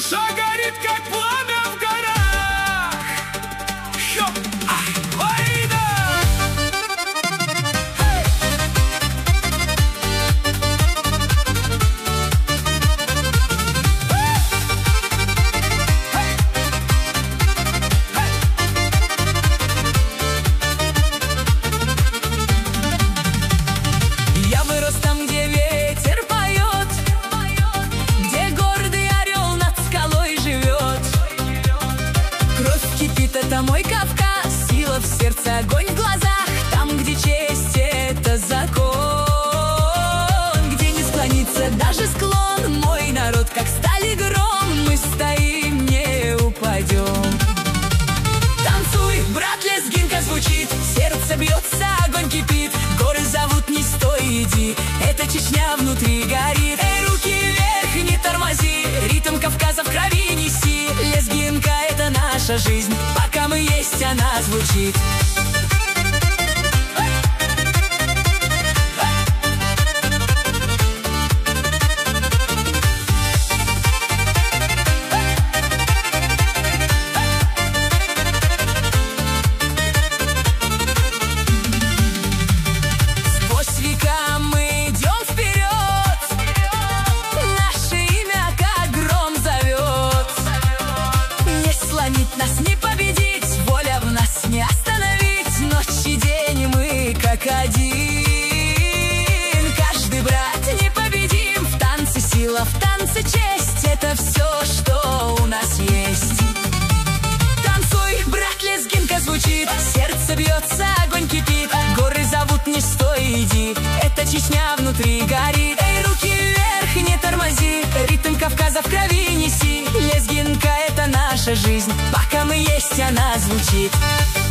Душа горит, как пламя в горах. Хёп, ах, война! Я вырос там, где ветер поет, где гордый орел над скалой живет. Кровь кипит, это мой Кавказ, сила в сердце, огонь в глазах. Там, где честь — это закон, где не склонится даже склон. Мой народ, как сталь и гром, мы стоим, не упадем. Танцуй, брат, лезгинка звучит, сердце бьется, огонь кипит. Горы зовут, не стой, иди, это Чечня внутри горит. Эй, руки вверх, не тормози, ритм Кавказа в крови неси. Лезгинка — это наша жизнь, пока мы есть, она звучит. Сквозь века мы идем вперед, наше имя как гром зовет. Не сломить нас, не победить, воля в нас не остановить. Ночь и день мы как один, каждый брат непобедим. В танце сила, в танце честь, это все, что у нас есть. Танцуй, брат, лезгинка звучит, сердце бьется, огонь кипит. Горы зовут, не стой, иди, это Чечня внутри горит. Эй, руки вверх, не тормози, ритм Кавказа в крови неси. Лезгинка — это наша жизнь, пока мы есть, она звучит.